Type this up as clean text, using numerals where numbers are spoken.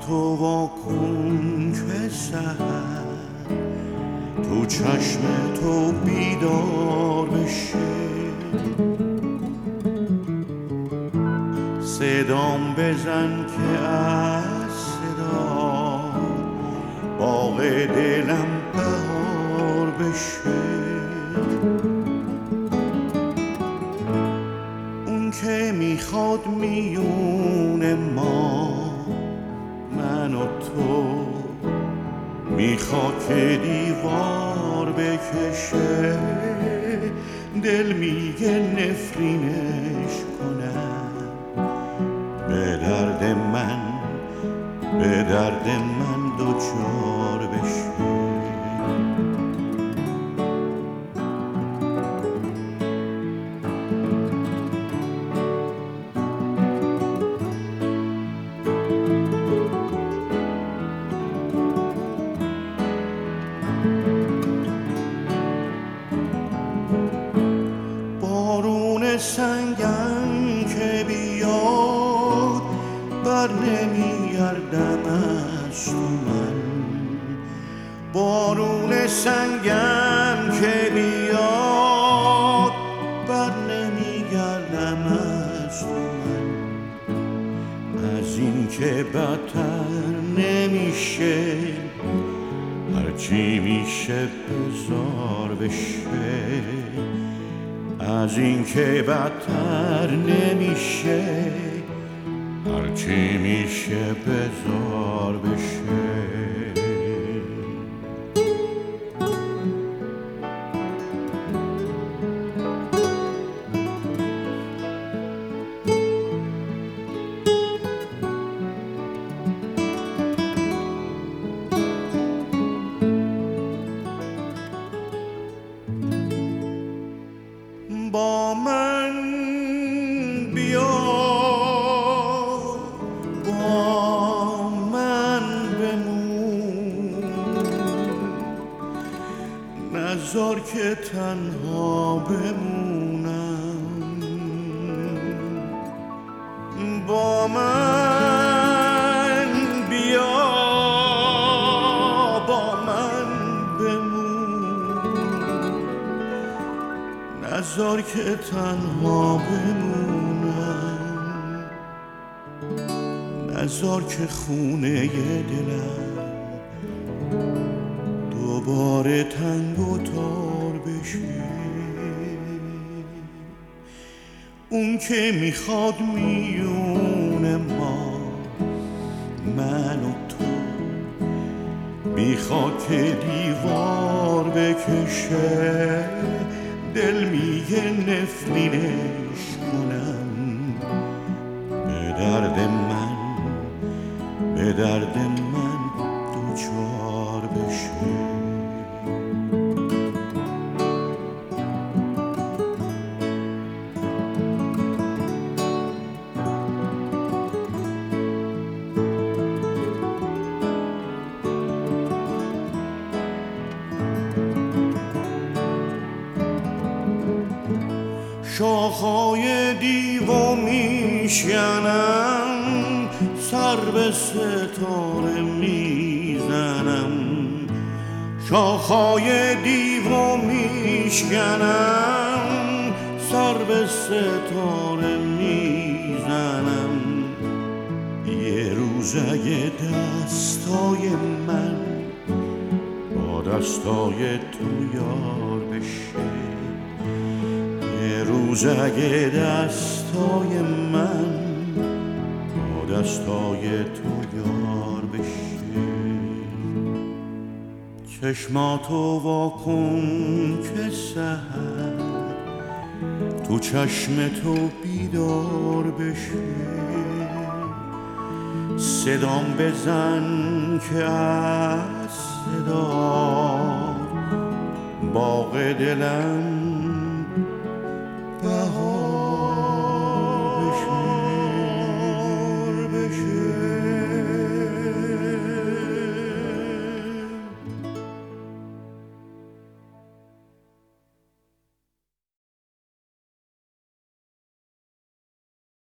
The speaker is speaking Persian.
چشماتو وا کن که سحر تو چشم تو بیدار بشه، صدام بزن که از صدا باغ دلم بهار بشه. اون که میخواد میون ما من و تو، میخواد که دیوار بکشه، دل میگه نفرینش کنم، به درد من دوچار بشه. بارون سنگم که بیاد بر نمیگردم از تو من، بارون سنگم که بیاد بر نمیگردم از تو من، از این که بدتر نمیشه هرچی میشه بزار بشه، از این که بدتر نمیشه هرچی میشه بزار بشه. با من بیا، با من بمون، نذار که تنها بمونم. با من بیا، با من بمون، نذار که تنها بمونم، نذار که خونه دلم دوباره تنگ و تار بشه. اون که میخواد میون ما من و تو، میخواد که دیوار بکشه، دل میگه نفرینش کنم، به درد من دوچار بشه. شاخهای دیو میشکنم، سر به ستاره میزنم، شاخهای دیو میشکنم، سر به ستاره میزنم. یه روز اگه دستای من با دستای تو یار بشه، یه روز اگه دستای من با دستای تو یار بشه، چشماتو وا کن که سحر تو چشم تو بیدار بشه، صدام بزن که از صدا باغ دلم